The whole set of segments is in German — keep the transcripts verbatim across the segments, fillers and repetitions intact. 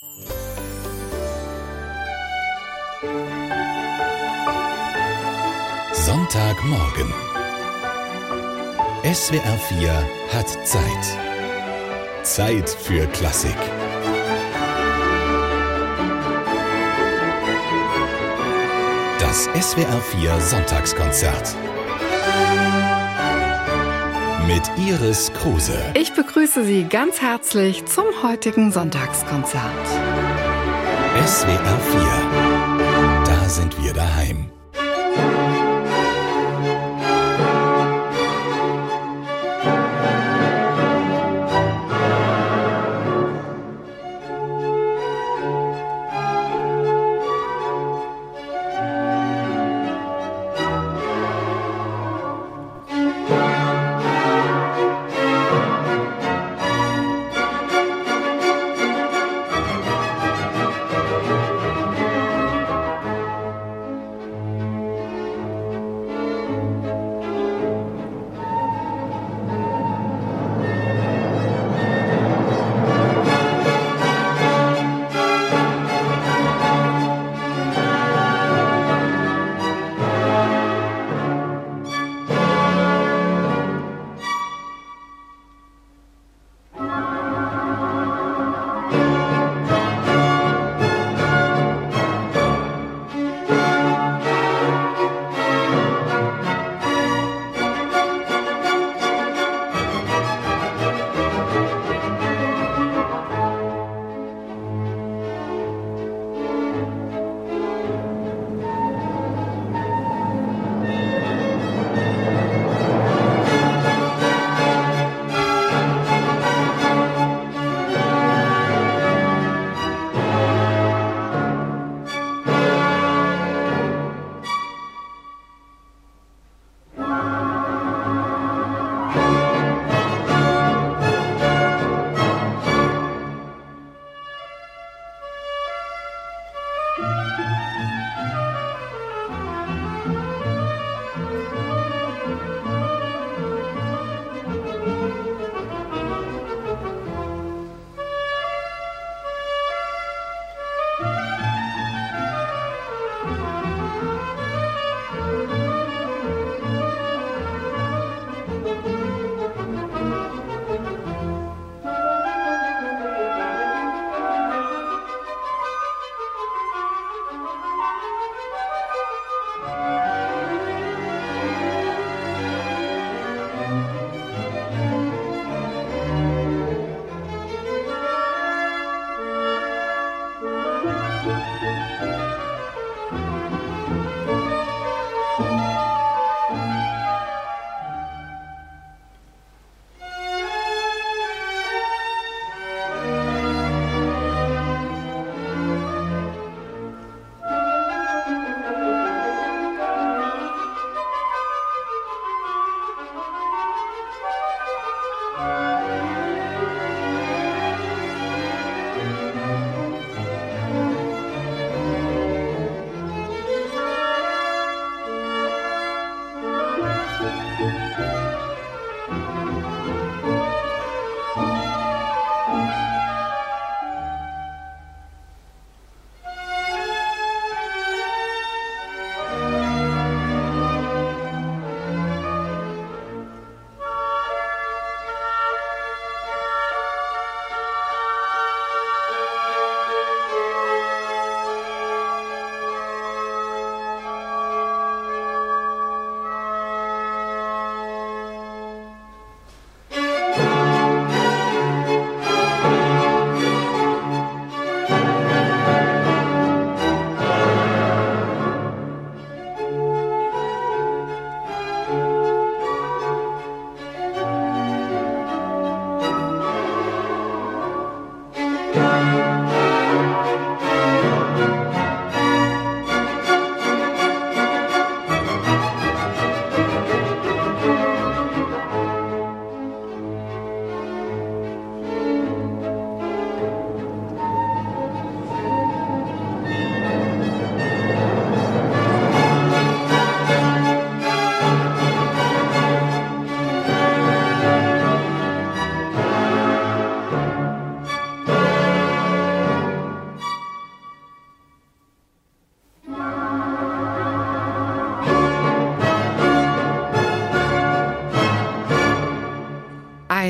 Sonntagmorgen. S W R vier hat Zeit. Zeit für Klassik. Das S W R vier Sonntagskonzert. Mit Iris Kruse. Ich begrüße Sie ganz herzlich zum heutigen Sonntagskonzert. S W R vier. Da sind wir daheim.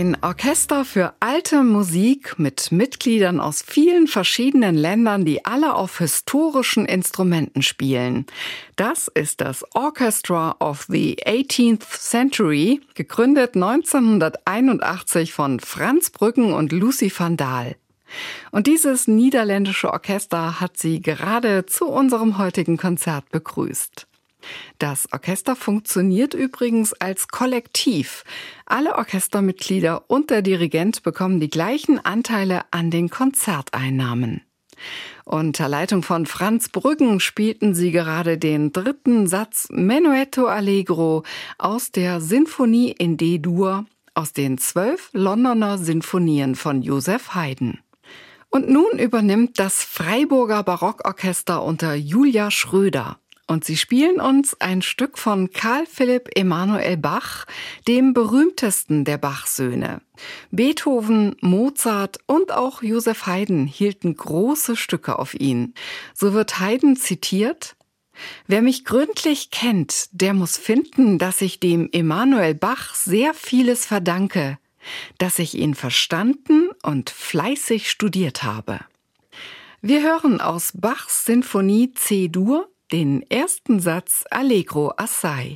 Ein Orchester für alte Musik mit Mitgliedern aus vielen verschiedenen Ländern, die alle auf historischen Instrumenten spielen. Das ist das Orchestra of the eighteenth Century, gegründet neunzehnhunderteinundachtzig von Franz Bruggen und Lucy van Daal. Und dieses niederländische Orchester hat sie gerade zu unserem heutigen Konzert begrüßt. Das Orchester funktioniert übrigens als Kollektiv. Alle Orchestermitglieder und der Dirigent bekommen die gleichen Anteile an den Konzerteinnahmen. Unter Leitung von Franz Bruggen spielten sie gerade den dritten Satz Menuetto Allegro aus der Sinfonie in D-Dur aus den zwölf Londoner Sinfonien von Joseph Haydn. Und nun übernimmt das Freiburger Barockorchester unter Julia Schröder. Und sie spielen uns ein Stück von Karl Philipp Emanuel Bach, dem berühmtesten der Bach-Söhne. Beethoven, Mozart und auch Joseph Haydn hielten große Stücke auf ihn. So wird Haydn zitiert: »Wer mich gründlich kennt, der muss finden, dass ich dem Emanuel Bach sehr vieles verdanke, dass ich ihn verstanden und fleißig studiert habe.« Wir hören aus Bachs Sinfonie C-Dur den ersten Satz Allegro assai.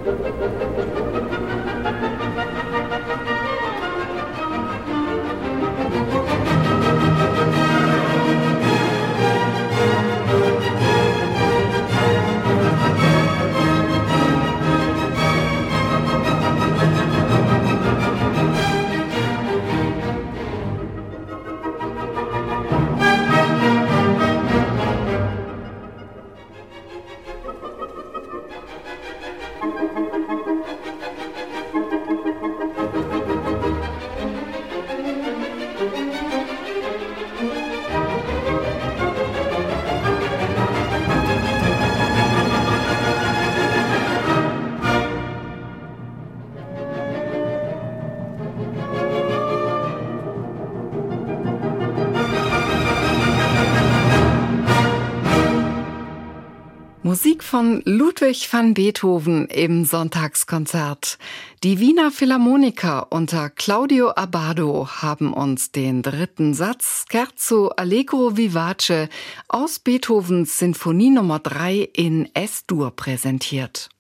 Musik von Ludwig van Beethoven im Sonntagskonzert. Die Wiener Philharmoniker unter Claudio Abbado haben uns den dritten Satz Scherzo Allegro Vivace aus Beethovens Sinfonie Nummer drei in Es-Dur präsentiert.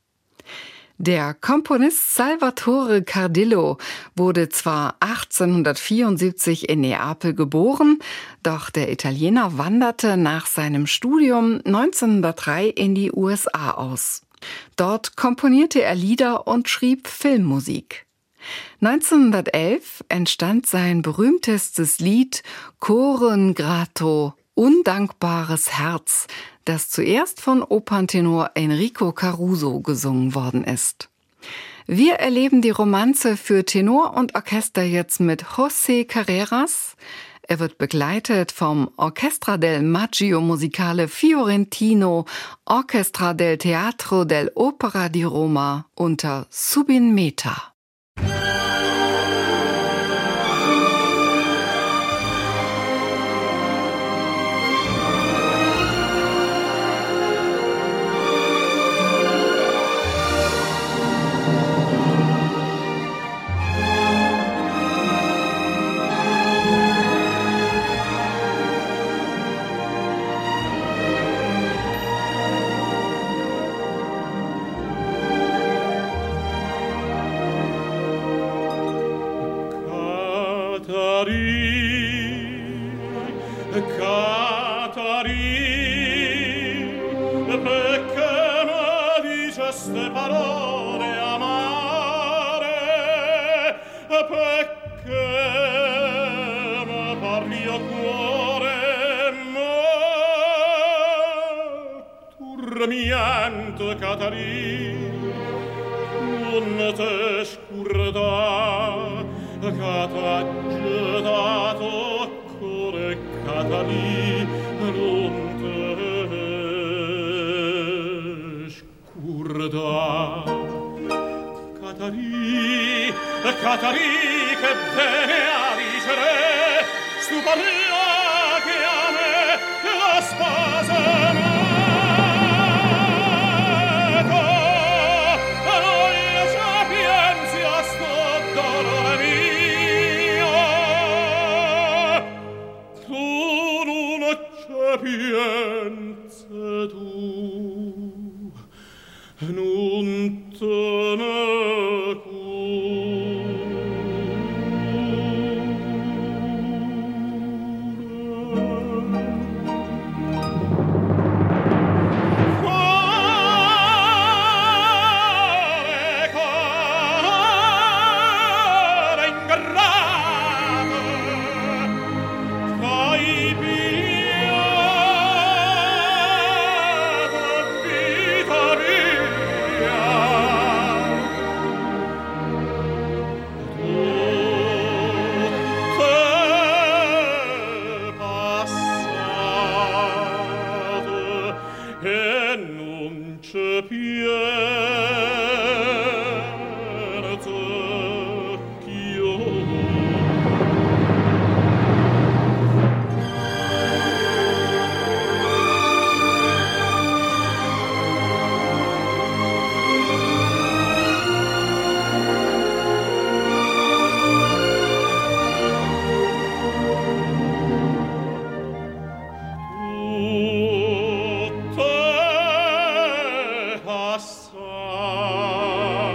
Der Komponist Salvatore Cardillo wurde zwar achtzehnhundertvierundsiebzig in Neapel geboren, doch der Italiener wanderte nach seinem Studium neunzehnhundertdrei in die U S A aus. Dort komponierte er Lieder und schrieb Filmmusik. neunzehnhundertelf entstand sein berühmtestes Lied Cor ingrato, undankbares Herz, das zuerst von Operntenor Enrico Caruso gesungen worden ist. Wir erleben die Romanze für Tenor und Orchester jetzt mit José Carreras. Er wird begleitet vom Orchestra del Maggio Musicale Fiorentino, Orchestra del Teatro dell'Opera di Roma unter Zubin Mehta. Passate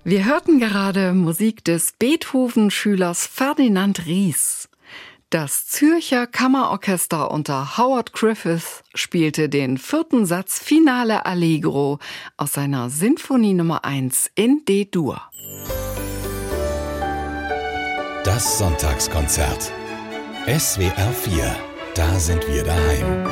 Wir hörten gerade Musik des Beethoven-Schülers Ferdinand Ries. Das Zürcher Kammerorchester unter Howard Griffith spielte den vierten Satz Finale Allegro aus seiner Sinfonie Nummer eins in D-Dur. Das Sonntagskonzert. S W R vier. Da sind wir daheim.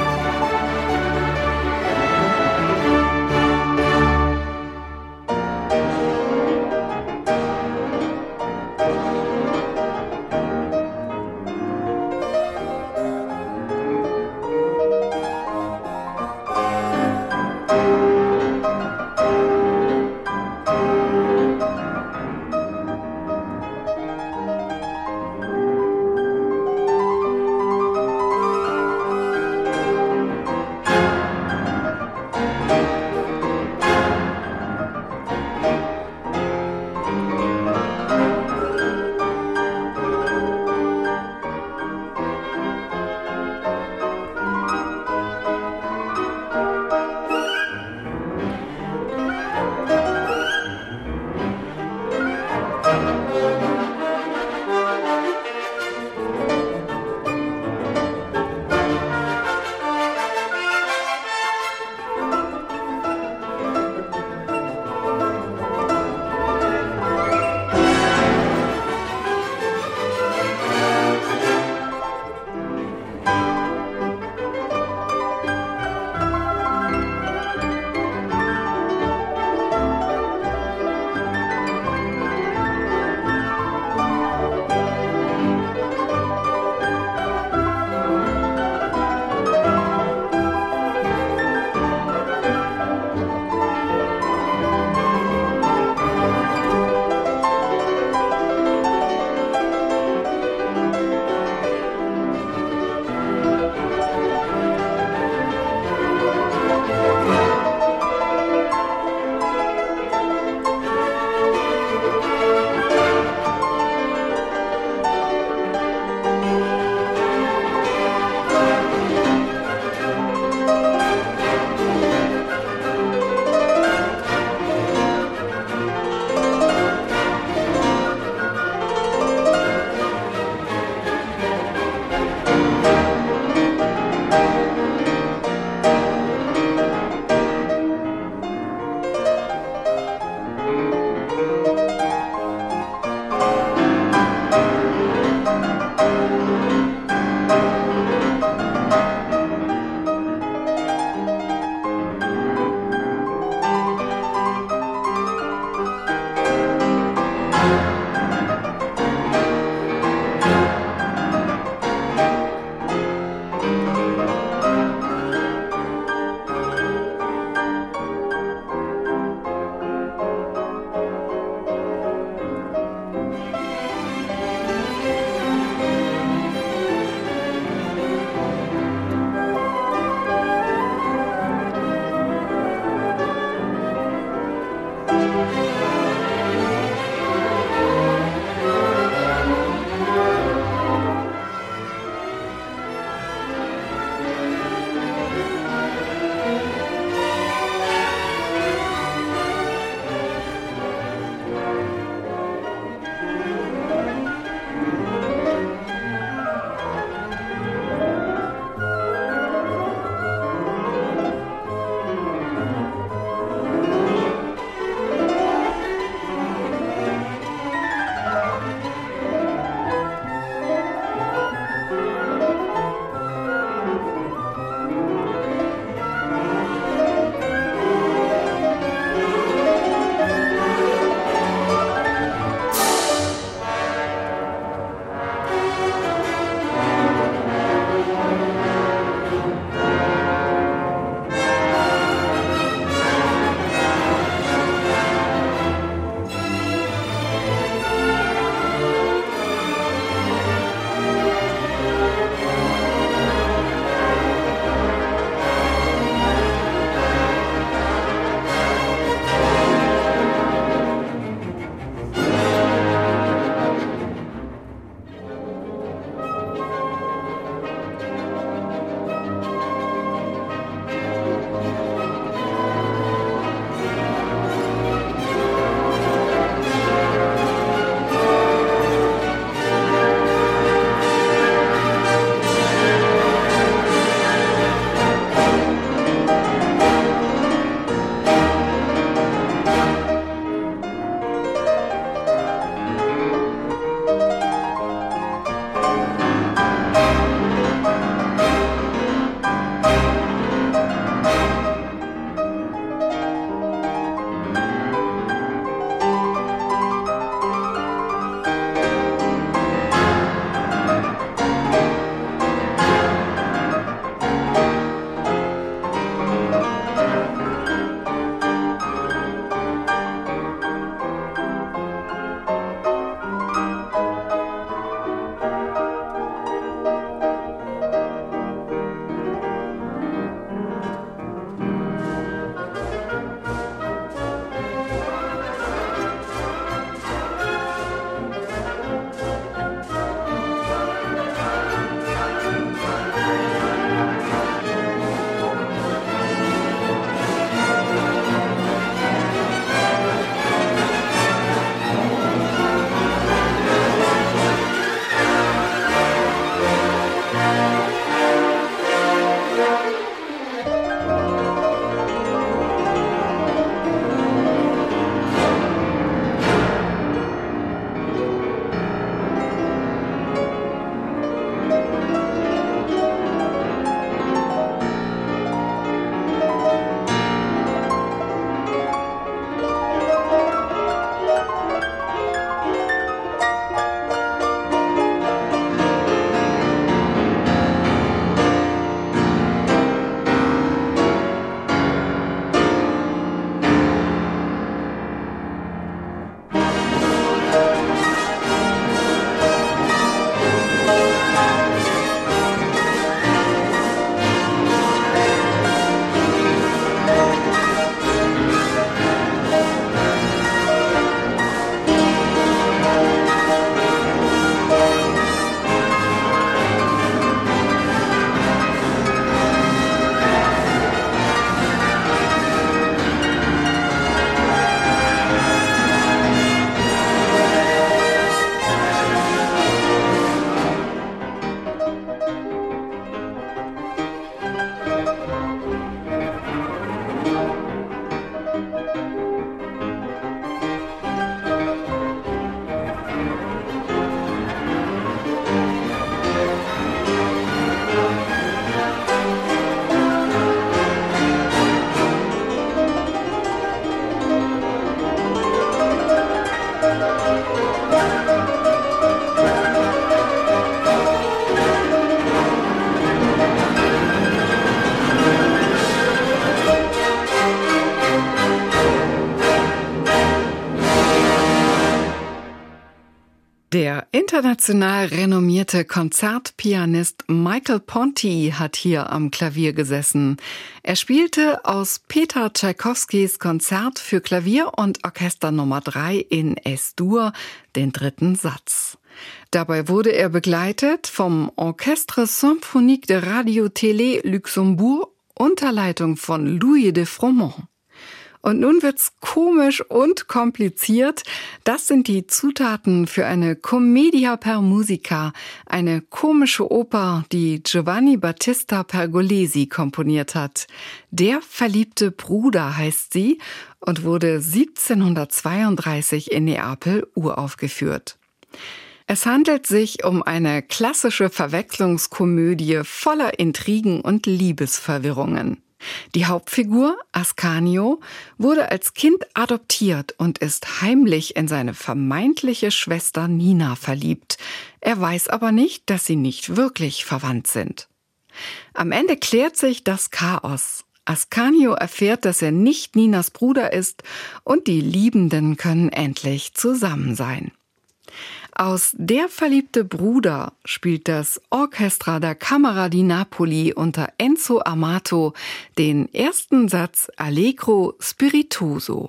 Der international renommierte Konzertpianist Michael Ponty hat hier am Klavier gesessen. Er spielte aus Peter Tschaikowskis Konzert für Klavier und Orchester Nummer drei in Es-Dur den dritten Satz. Dabei wurde er begleitet vom Orchestre Symphonique de Radio-Télé Luxembourg unter Leitung von Louis de Froment. Und nun wird's komisch und kompliziert. Das sind die Zutaten für eine Commedia per Musica, eine komische Oper, die Giovanni Battista Pergolesi komponiert hat. Der verliebte Bruder heißt sie und wurde siebzehnhundertzweiunddreißig in Neapel uraufgeführt. Es handelt sich um eine klassische Verwechslungskomödie voller Intrigen und Liebesverwirrungen. Die Hauptfigur, Ascanio, wurde als Kind adoptiert und ist heimlich in seine vermeintliche Schwester Nina verliebt. Er weiß aber nicht, dass sie nicht wirklich verwandt sind. Am Ende klärt sich das Chaos. Ascanio erfährt, dass er nicht Ninas Bruder ist und die Liebenden können endlich zusammen sein. Aus Der verliebte Bruder spielt das Orchestra da Camera di Napoli unter Enzo Amato den ersten Satz Allegro spiritoso.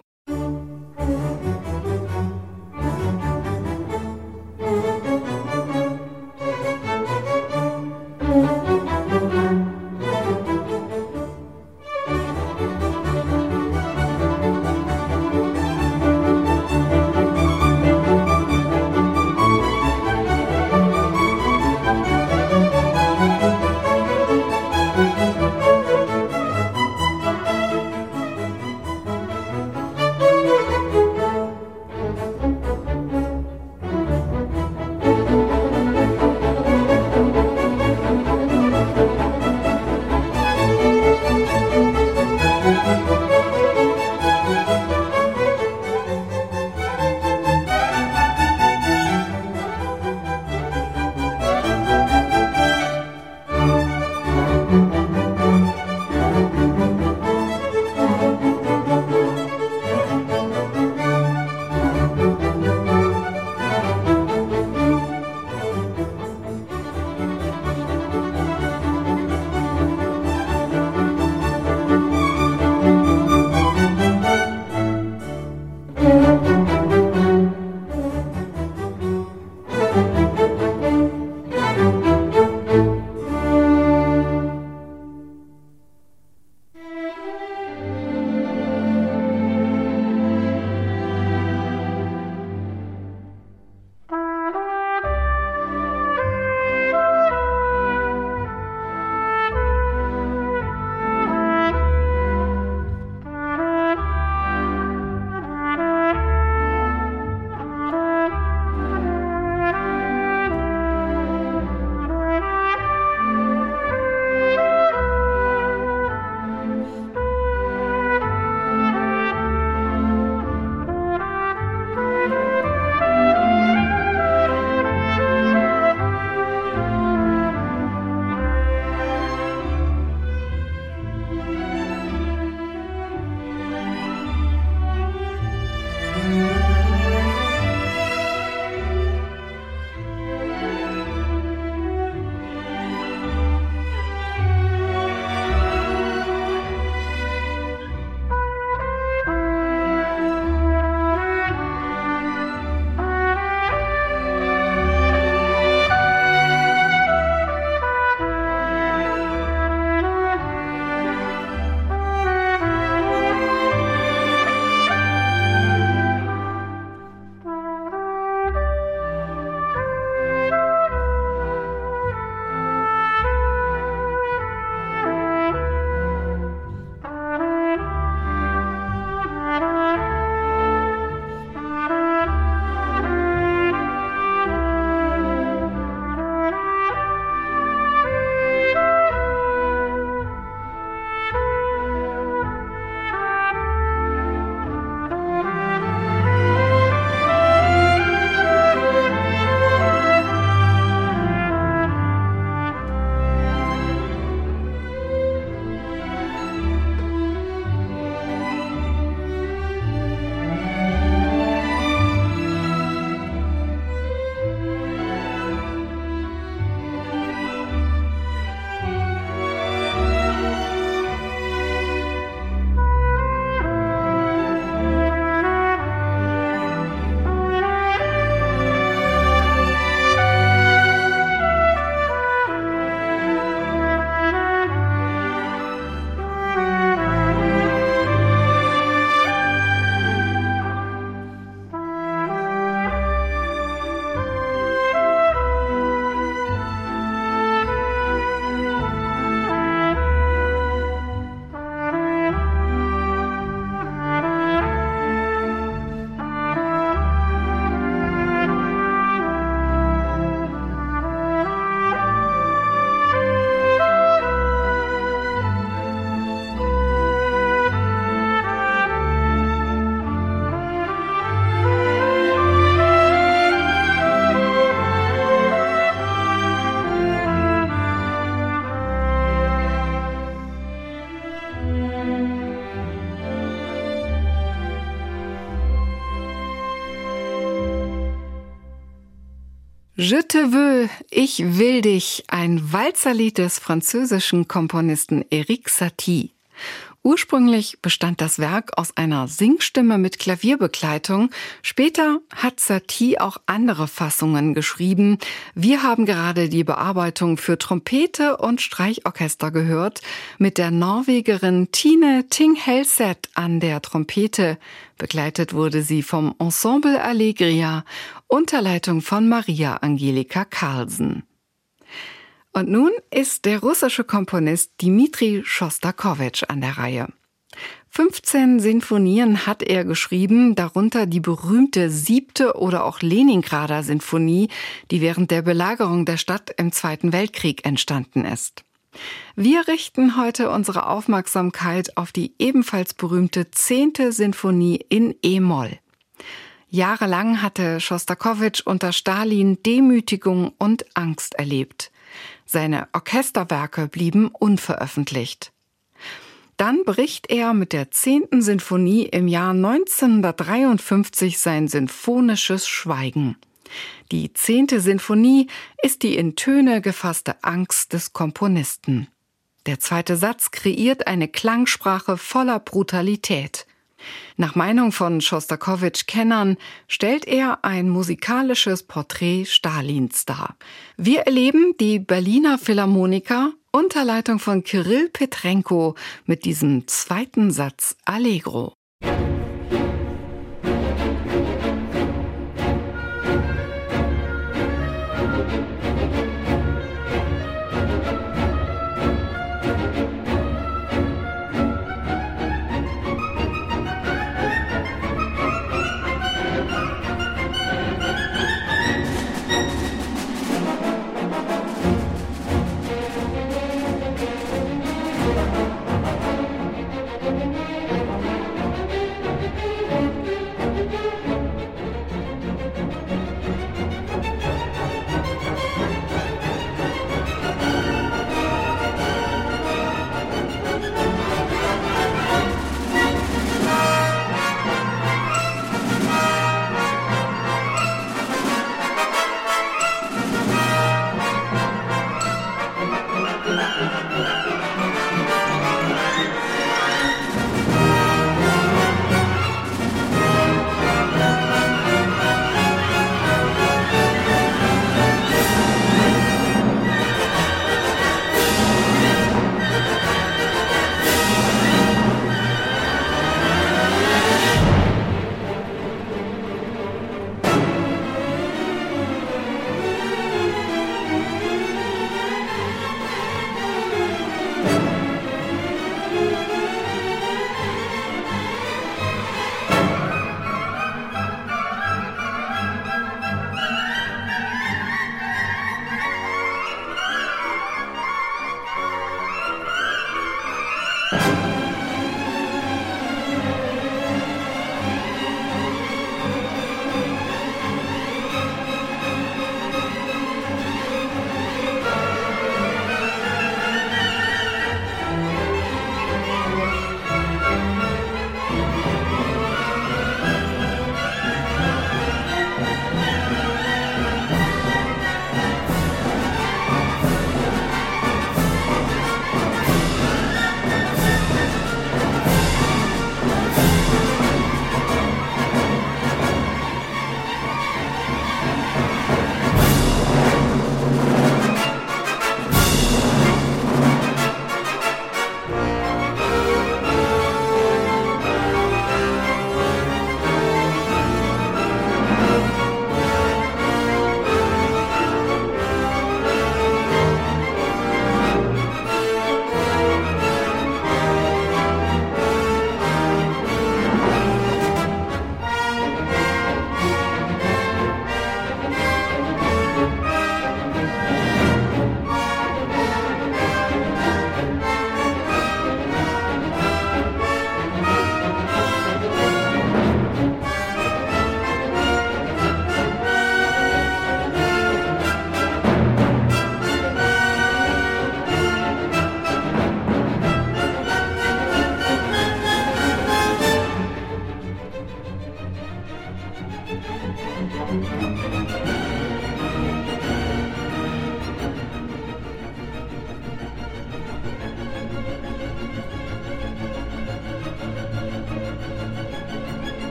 Je te veux, ich will dich, ein Walzerlied des französischen Komponisten Erik Satie. Ursprünglich bestand das Werk aus einer Singstimme mit Klavierbegleitung. Später hat Satie auch andere Fassungen geschrieben. Wir haben gerade die Bearbeitung für Trompete und Streichorchester gehört, mit der Norwegerin Tine Ting Helseth an der Trompete. Begleitet wurde sie vom Ensemble Allegria unter Leitung von Maria Angelika Carlsen. Und nun ist der russische Komponist Dmitri Schostakowitsch an der Reihe. fünfzehn Sinfonien hat er geschrieben, darunter die berühmte siebte oder auch Leningrader Sinfonie, die während der Belagerung der Stadt im Zweiten Weltkrieg entstanden ist. Wir richten heute unsere Aufmerksamkeit auf die ebenfalls berühmte zehnte Sinfonie in E-Moll. Jahrelang hatte Schostakowitsch unter Stalin Demütigung und Angst erlebt. Seine Orchesterwerke blieben unveröffentlicht. Dann bricht er mit der zehnten Sinfonie im Jahr neunzehnhundertdreiundfünfzig sein sinfonisches Schweigen. Die zehnte Sinfonie ist die in Töne gefasste Angst des Komponisten. Der zweite Satz kreiert eine Klangsprache voller Brutalität. Nach Meinung von Schostakowitsch-Kennern stellt er ein musikalisches Porträt Stalins dar. Wir erleben die Berliner Philharmoniker unter Leitung von Kirill Petrenko mit diesem zweiten Satz Allegro.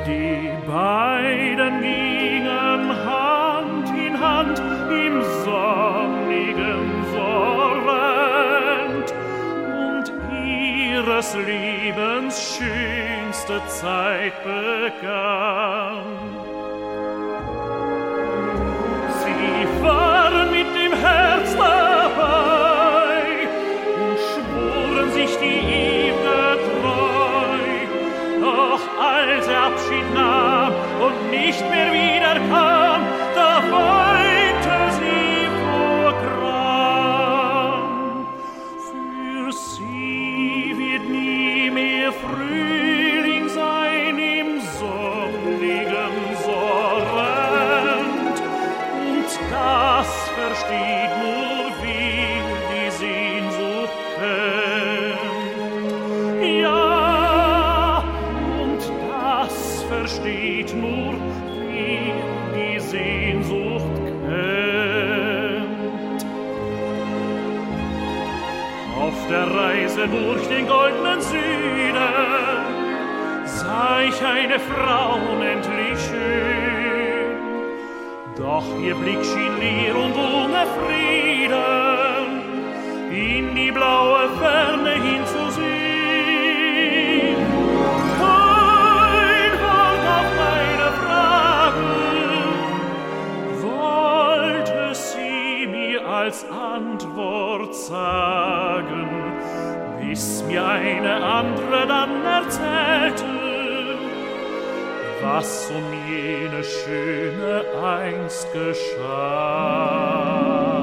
Die beiden gingen Hand in Hand im sonnigen Sorrent, und ihres Lebens schönste Zeit begann. Sie waren mit dem Herz dabei und schworen sich die ewige Treu. Doch als er Abschied nahm und nicht mehr wiederkam, da weinte sie vor Gram. Für sie wird nie mehr Frühling sein im sonnigen Sorrent, und das versteht nur wer die Sehnsucht kennt. Ja, und das versteht nur wer die Sehnsucht kennt. Auf der Reise durch den goldenen Süden sah ich eine Frau unendlich schön, doch ihr Blick schien leer und ohne Frieden in die blaue Ferne hinzusehen. Kein Wort auf meine Frage wollte sie mir als Antwort sagen, bis mir eine andere dann erzählte, was um jene Schöne einst geschah.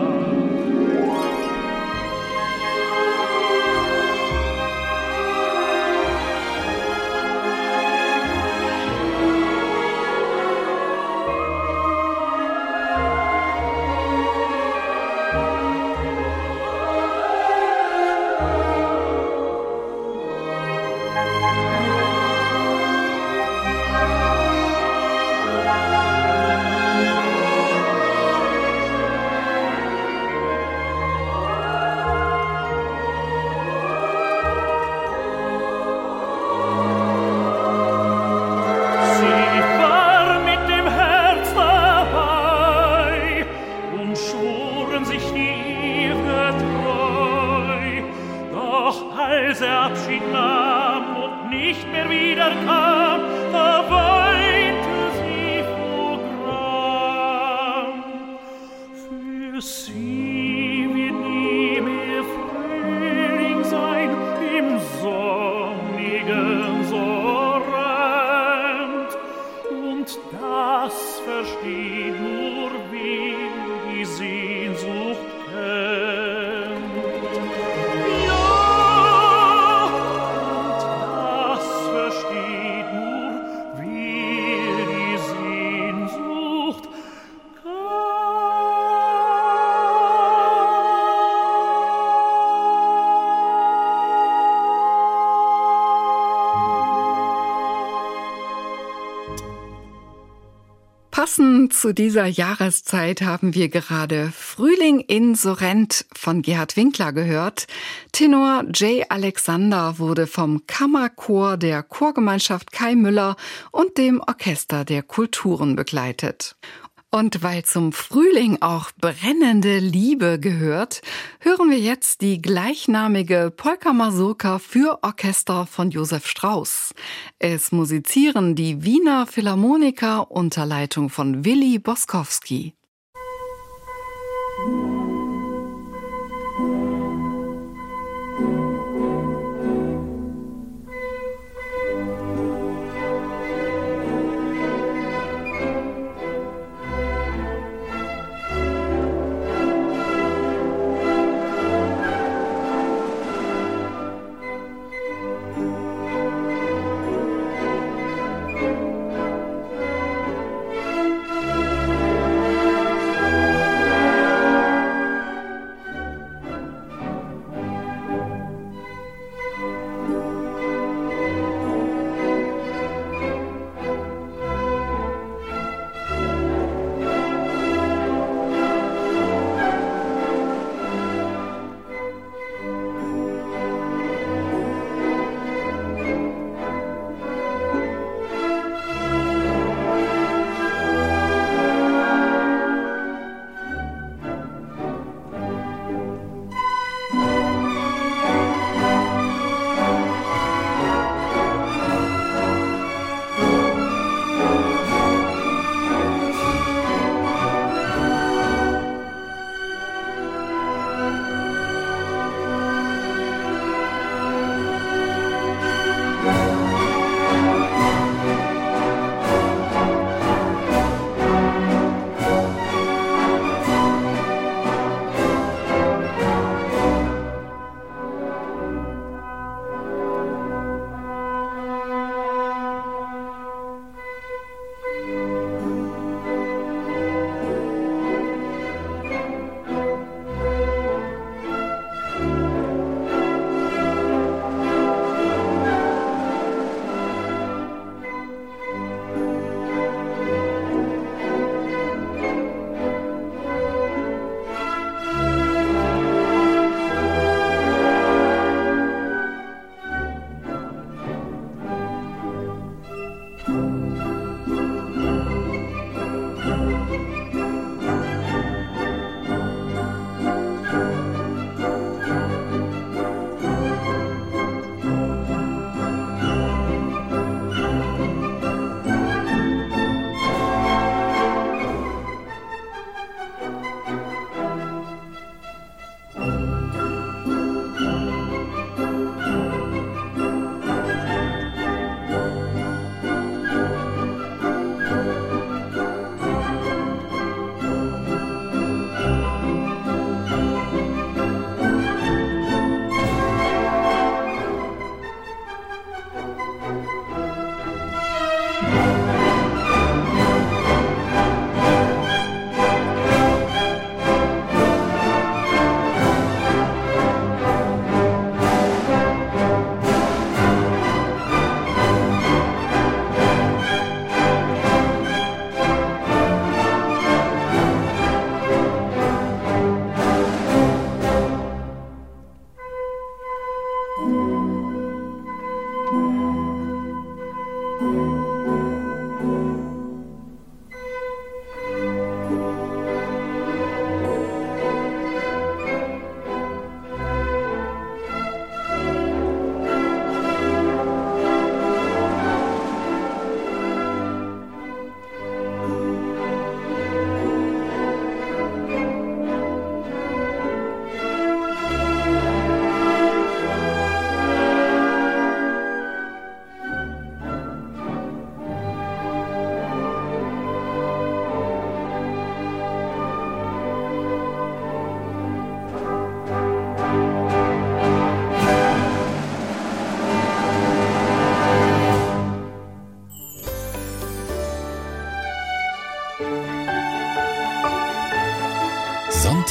Als er Abschied nahm und nicht mehr wiederkam, da weinte sie vor Gram. Für sie wird nie mehr Frühling sein im sonnigen Sorrent, und das versteht nur wer die Sehnsucht kennt. Passend zu dieser Jahreszeit haben wir gerade Frühling in Sorrent von Gerhard Winkler gehört. Tenor Jay Alexander wurde vom Kammerchor der Chorgemeinschaft Kai Müller und dem Orchester der Kulturen begleitet. Und weil zum Frühling auch brennende Liebe gehört, hören wir jetzt die gleichnamige Polka-Mazurka für Orchester von Josef Strauss. Es musizieren die Wiener Philharmoniker unter Leitung von Willi Boskowski. Thank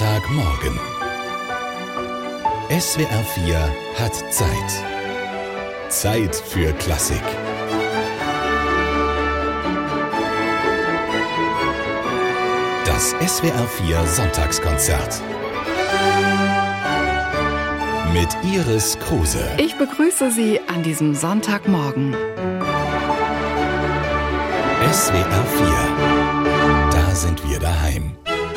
Sonntagmorgen. S W R vier hat Zeit. Zeit für Klassik. Das S W R vier Sonntagskonzert. Mit Iris Kruse. Ich begrüße Sie an diesem Sonntagmorgen. S W R vier. Da sind wir daheim.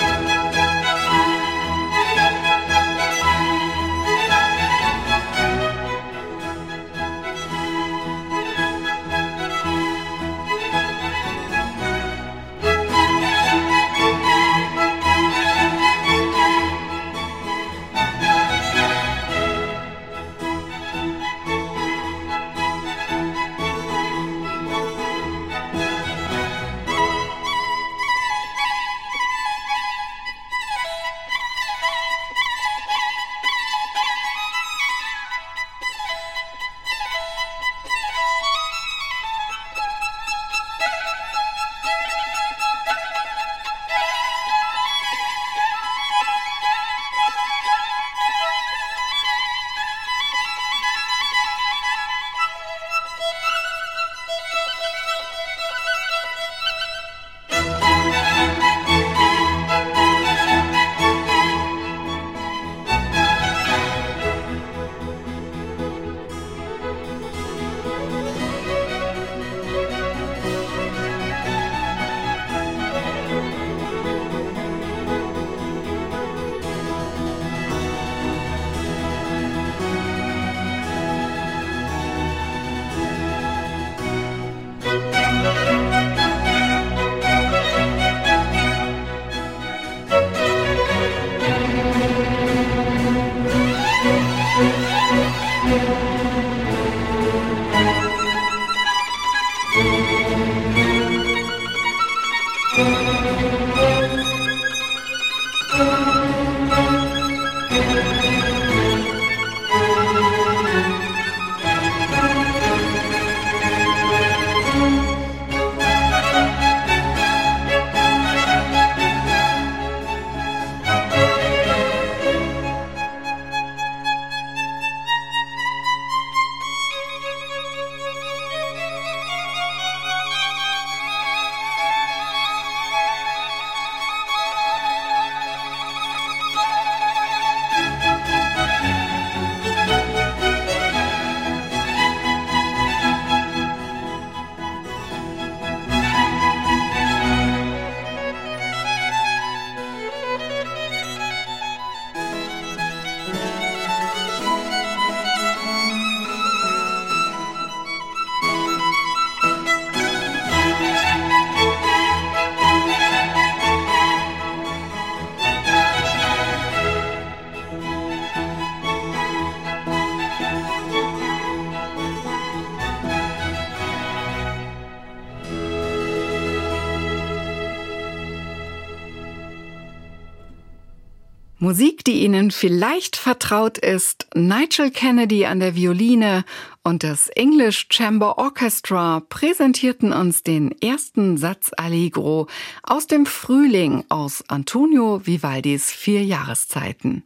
Musik, die Ihnen vielleicht vertraut ist, Nigel Kennedy an der Violine und das English Chamber Orchestra präsentierten uns den ersten Satz Allegro aus dem Frühling aus Antonio Vivaldis Vier Jahreszeiten.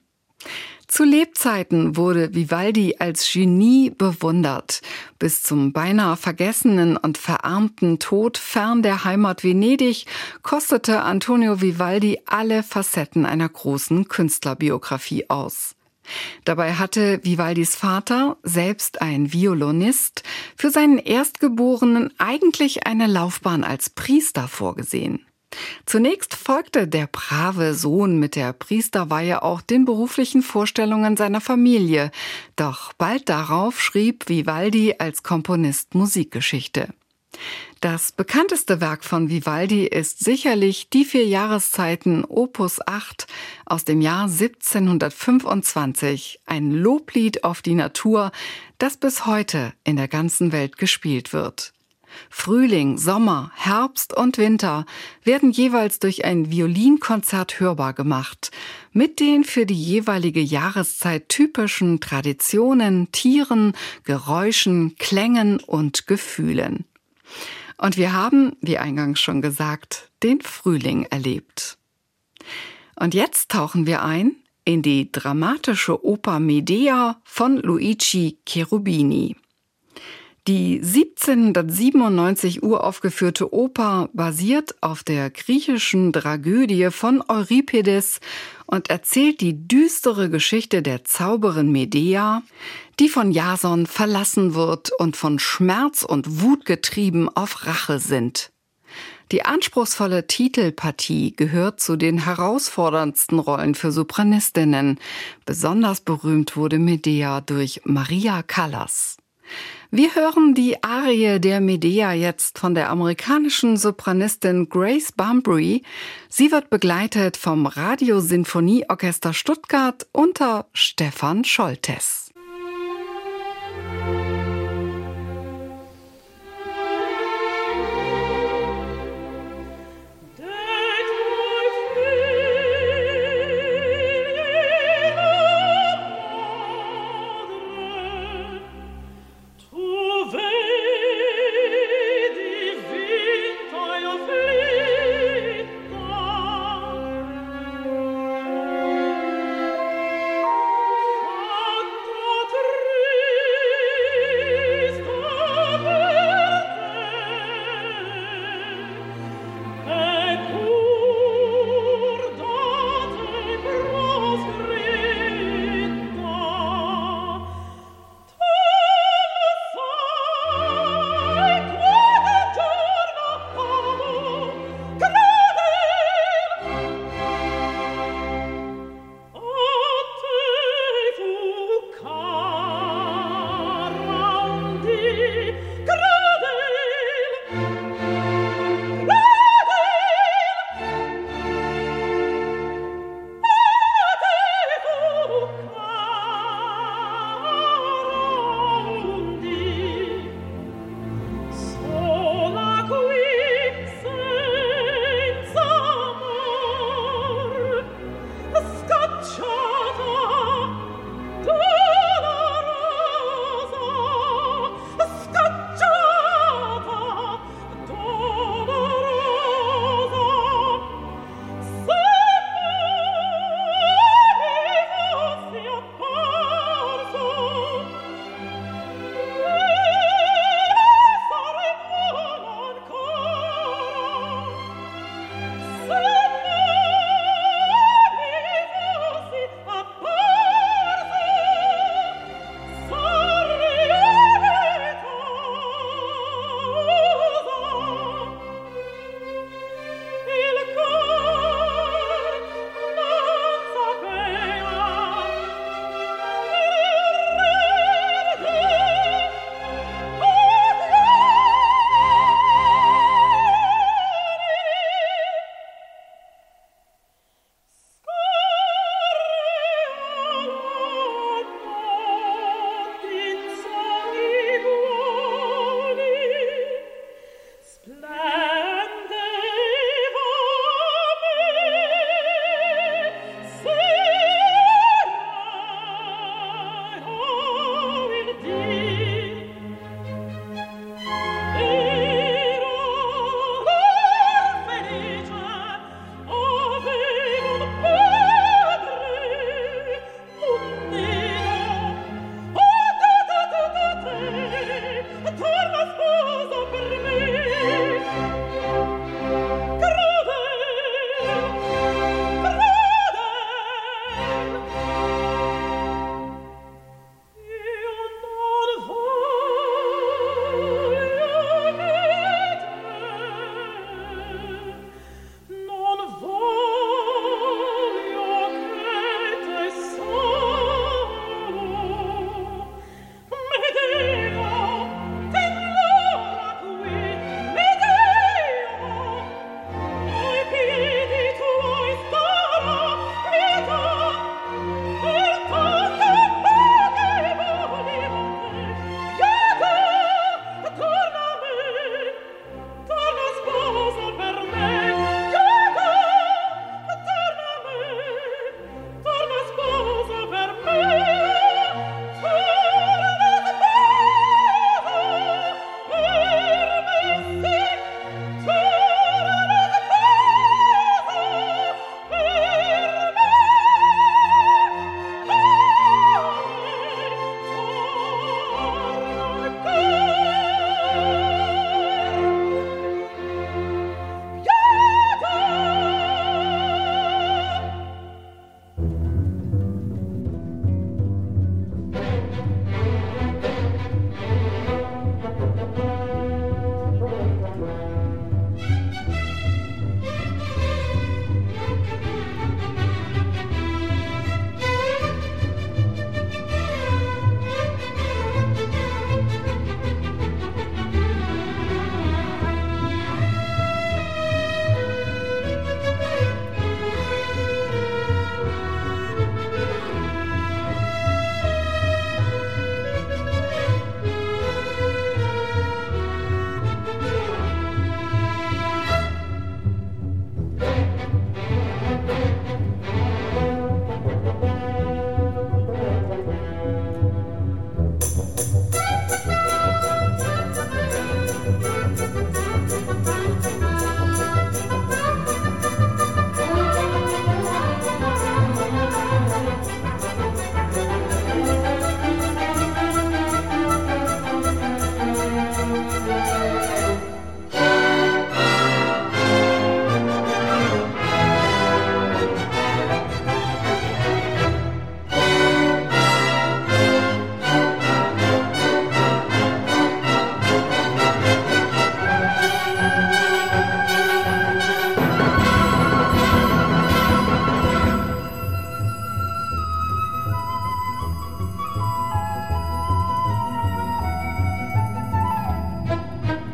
Zu Lebzeiten wurde Vivaldi als Genie bewundert. Bis zum beinahe vergessenen und verarmten Tod fern der Heimat Venedig kostete Antonio Vivaldi alle Facetten einer großen Künstlerbiografie aus. Dabei hatte Vivaldis Vater, selbst ein Violinist, für seinen Erstgeborenen eigentlich eine Laufbahn als Priester vorgesehen. Zunächst folgte der brave Sohn mit der Priesterweihe auch den beruflichen Vorstellungen seiner Familie, doch bald darauf schrieb Vivaldi als Komponist Musikgeschichte. Das bekannteste Werk von Vivaldi ist sicherlich die Vier Jahreszeiten Opus acht aus dem Jahr siebzehnhundertfünfundzwanzig, ein Loblied auf die Natur, das bis heute in der ganzen Welt gespielt wird. Frühling, Sommer, Herbst und Winter werden jeweils durch ein Violinkonzert hörbar gemacht, mit den für die jeweilige Jahreszeit typischen Traditionen, Tieren, Geräuschen, Klängen und Gefühlen. Und wir haben, wie eingangs schon gesagt, den Frühling erlebt. Und jetzt tauchen wir ein in die dramatische Oper Medea von Luigi Cherubini. Die siebzehnhundertsiebenundneunzig uraufgeführte Oper basiert auf der griechischen Tragödie von Euripides und erzählt die düstere Geschichte der Zauberin Medea, die von Jason verlassen wird und von Schmerz und Wut getrieben auf Rache sinnt. Die anspruchsvolle Titelpartie gehört zu den herausforderndsten Rollen für Sopranistinnen. Besonders berühmt wurde Medea durch Maria Callas. Wir hören die Arie der Medea jetzt von der amerikanischen Sopranistin Grace Bumbry. Sie wird begleitet vom Radiosinfonieorchester Stuttgart unter Stefan Scholtes. Thank you.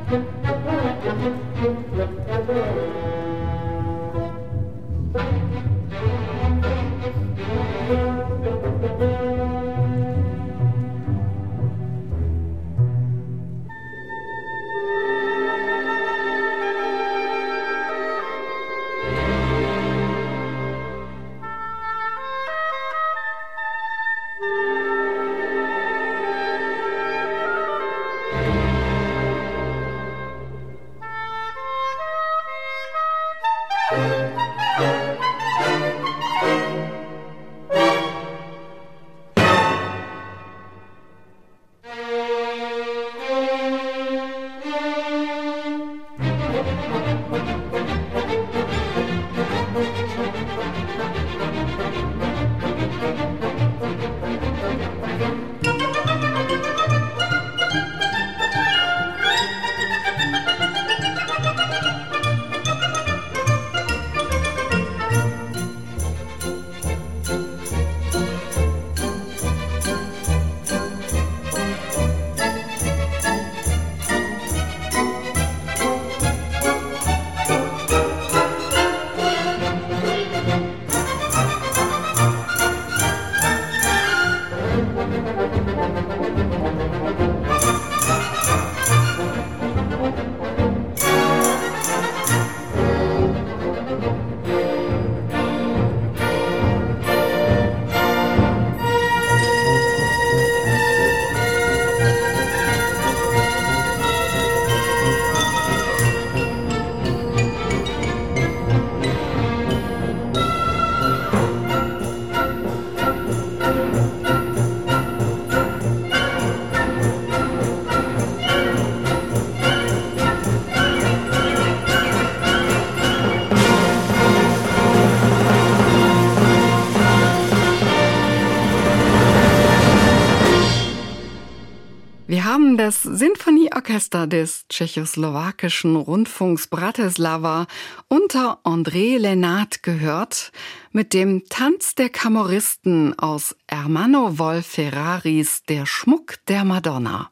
Wir haben das Sinfonieorchester des tschechoslowakischen Rundfunks Bratislava unter André Lenát gehört mit dem Tanz der Kamorristen aus Ermanno Wolf-Ferraris Der Schmuck der Madonna.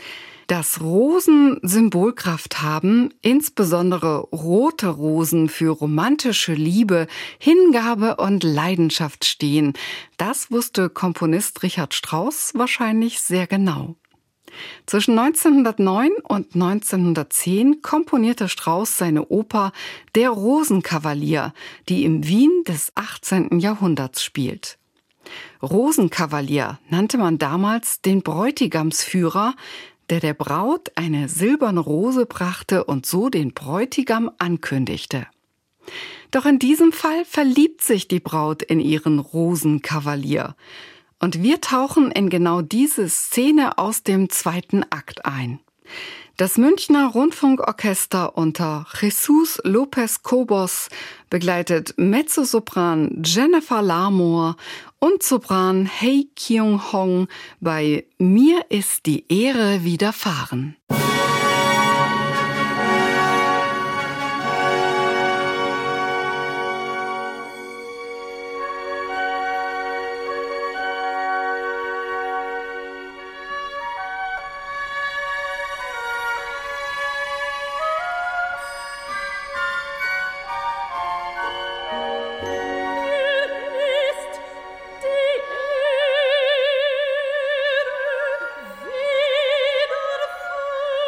Dass Rosen Symbolkraft haben, insbesondere rote Rosen für romantische Liebe, Hingabe und Leidenschaft stehen, das wusste Komponist Richard Strauss wahrscheinlich sehr genau. Zwischen neunzehnhundertneun und neunzehnhundertzehn komponierte Strauss seine Oper Der Rosenkavalier, die im Wien des achtzehnten Jahrhunderts spielt. Rosenkavalier nannte man damals den Bräutigamsführer, der der Braut eine silberne Rose brachte und so den Bräutigam ankündigte. Doch in diesem Fall verliebt sich die Braut in ihren Rosenkavalier. Und wir tauchen in genau diese Szene aus dem zweiten Akt ein. Das Münchner Rundfunkorchester unter Jesus López Cobos begleitet Mezzosopran Jennifer Larmore und Sopran Hei Kyung-hong bei Mir ist die Ehre widerfahren. Widerfahren.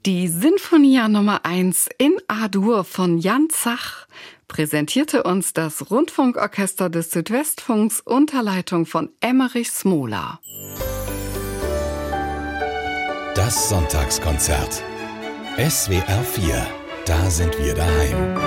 Die Sinfonia Nummer eins in A-Dur von Jan Zach präsentierte uns das Rundfunkorchester des Südwestfunks unter Leitung von Emmerich Smola. Das Sonntagskonzert. S W R vier, da sind wir daheim.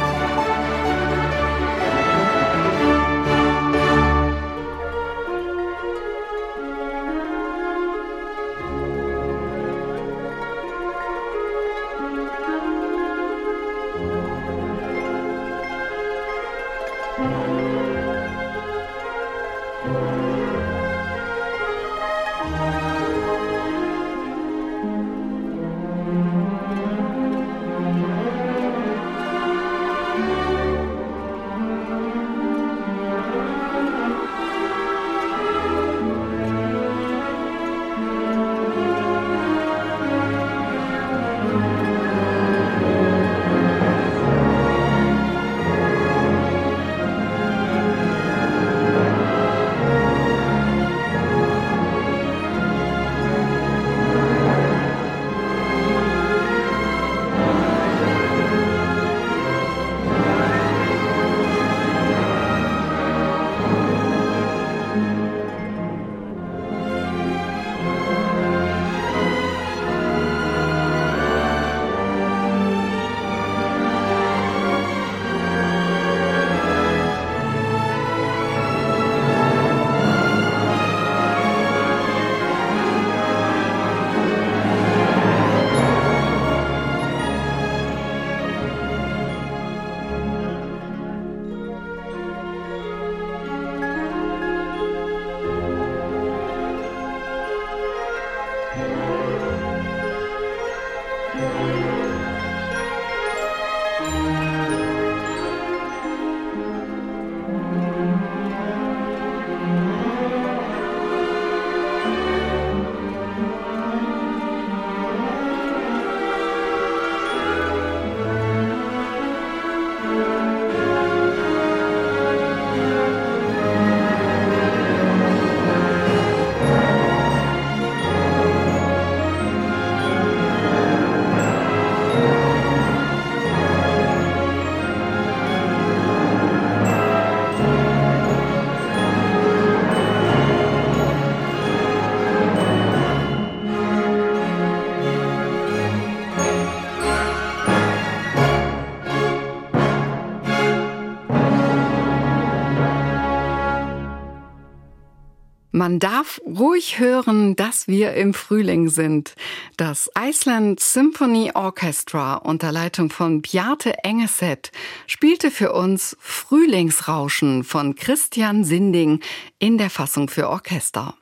Man darf ruhig hören, dass wir im Frühling sind. Das Iceland Symphony Orchestra unter Leitung von Bjarte Engeset spielte für uns Frühlingsrauschen von Christian Sinding in der Fassung für Orchester.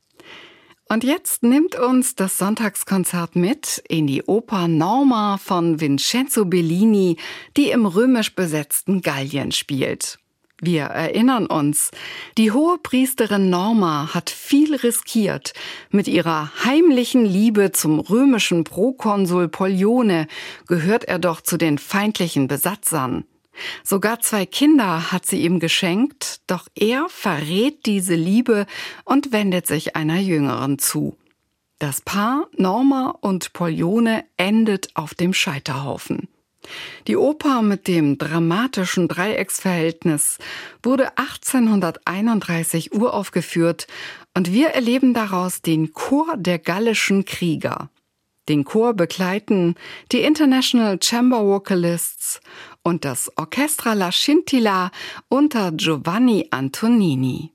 Und jetzt nimmt uns das Sonntagskonzert mit in die Oper Norma von Vincenzo Bellini, die im römisch besetzten Gallien spielt. Wir erinnern uns, die Hohepriesterin Norma hat viel riskiert. Mit ihrer heimlichen Liebe zum römischen Prokonsul Pollione gehört er doch zu den feindlichen Besatzern. Sogar zwei Kinder hat sie ihm geschenkt, doch er verrät diese Liebe und wendet sich einer Jüngeren zu. Das Paar Norma und Pollione endet auf dem Scheiterhaufen. Die Oper mit dem dramatischen Dreiecksverhältnis wurde achtzehnhunderteinunddreißig uraufgeführt und wir erleben daraus den Chor der gallischen Krieger. Den Chor begleiten die International Chamber Vocalists und das Orchestra La Scintilla unter Giovanni Antonini.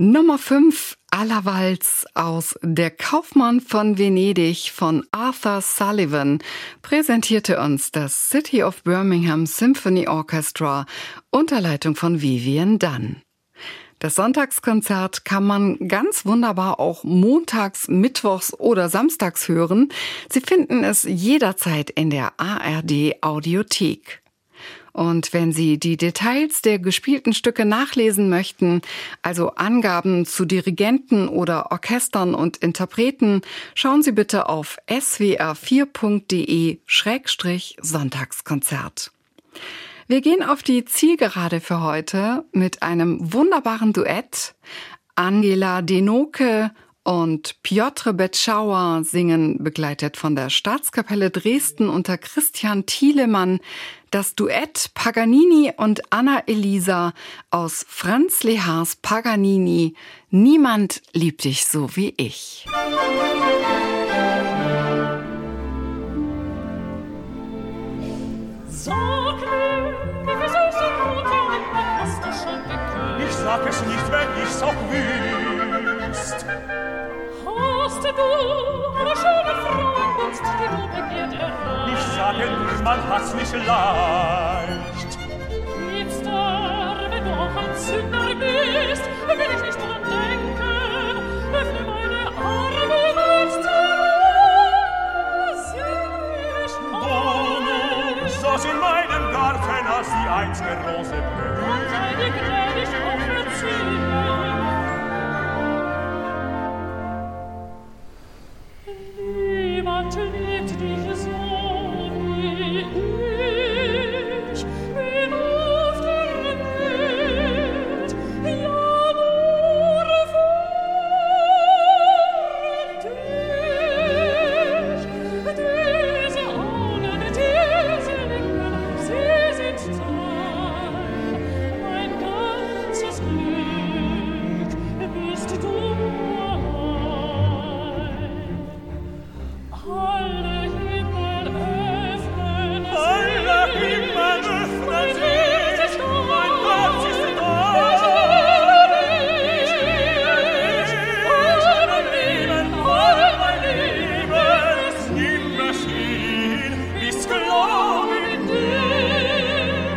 Nummer fünf, Allerwalz aus Der Kaufmann von Venedig von Arthur Sullivan präsentierte uns das City of Birmingham Symphony Orchestra unter Leitung von Vivian Dunn. Das Sonntagskonzert kann man ganz wunderbar auch montags, mittwochs oder samstags hören. Sie finden es jederzeit in der A R D Audiothek. Und wenn Sie die Details der gespielten Stücke nachlesen möchten, also Angaben zu Dirigenten oder Orchestern und Interpreten, schauen Sie bitte auf s w r vier punkt d e Schrägstrich Sonntagskonzert. Wir gehen auf die Zielgerade für heute mit einem wunderbaren Duett. Angela Denoke und Piotr Betschauer singen, begleitet von der Staatskapelle Dresden unter Christian Thielemann, das Duett Paganini und Anna Elisa aus Franz Lehars Paganini, Niemand liebt dich so wie ich. Sag mir, wie viel süße Brote und Wein hast du schon geküsst? Ich sag es nicht, wenn ich's auch wüsst. Hast du eine schöne Frau im Gunst, die du begehrt erreicht? Ich sage nur, man hat's nicht leicht. Liebster, wenn du auch ein Sünder bist, will ich nicht dran denken, öffne meine Arme, weil's dir selig macht. So in meinem Garten, als die einzige Rose blüht. Und deine gnädig offene Ziele. Niemand liebt dich so wie ich, wen auf der Welt, ja nur für dich. Diese Augen, diese Lippen, sie sind Teil, mein ganzes Glück bist du mein. Alle Himmel öffnen sich, Alle Himmel öffnen sich, mein Herz ist da. Ich liebe dich, All mein Leben, all mein Leben, immer schien, bis Glaube in dir.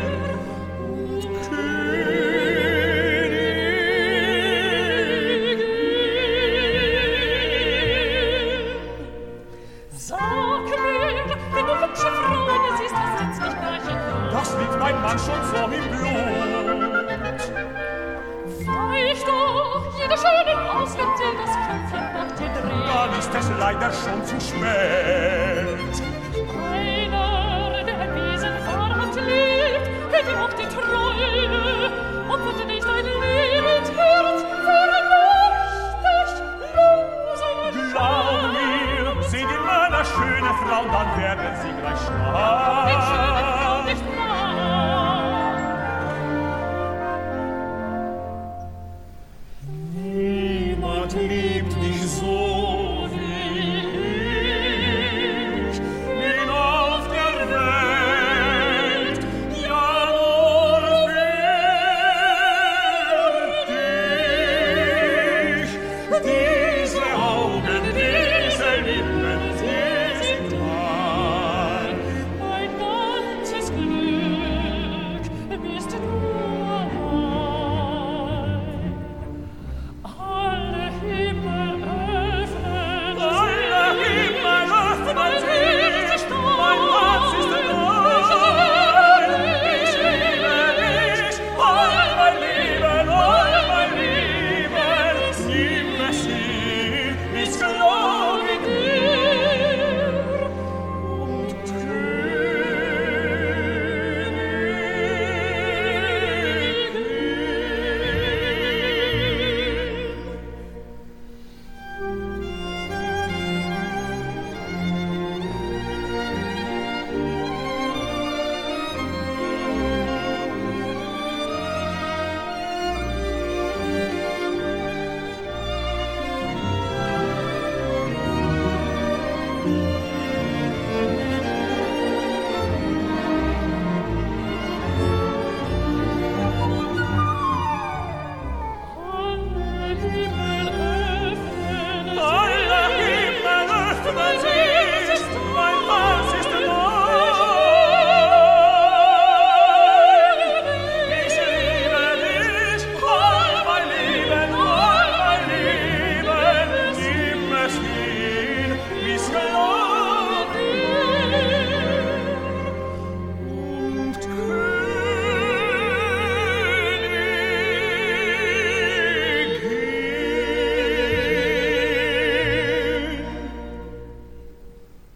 Sag mir, wenn du hübsche Frauen siehst, das sitzt nicht gleich in Blut. Das liegt mein Mann schon so im Blut. Weich doch jeder schönen aus, wenn dir das Köpfchen nach dir dreht. Dann ist es leider schon zu spät. Einer, der ein Wesen wahrhaft liebt, hält ihm auch die Treue und wird nicht ein lebend Herz für ein mächtig losen Glaub mir, sind immer eine schöne Frau, dann werden sie gleich Wenn schöne Frau schwach. nicht mag. Niemand liebt dich so wie ich, bin auf der Welt, ja nur für dich. Diese Augen, diese Lippen, sie sind mein. Mein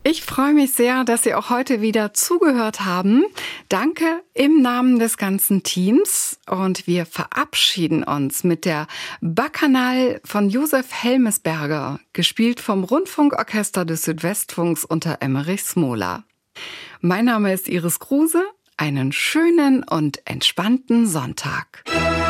Ich freue mich sehr, dass Sie auch heute wieder zugehört haben. Danke im Namen des ganzen Teams. Und wir verabschieden uns mit der Bacchanal von Josef Helmesberger, gespielt vom Rundfunkorchester des Südwestfunks unter Emmerich Smola. Mein Name ist Iris Kruse. Einen schönen und entspannten Sonntag.